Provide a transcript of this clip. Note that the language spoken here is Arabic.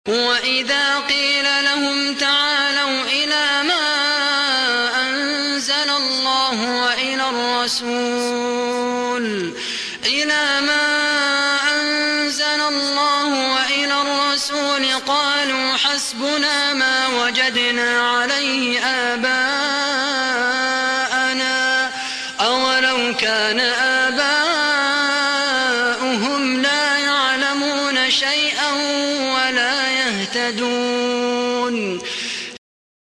وإذا قيل لهم تعالوا إلى ما أنزل الله وإلى الرسول قالوا حسبنا ما وجدنا عليه آباءنا أولو كان آباؤهم لا يعلمون شيئا ولا يهتدون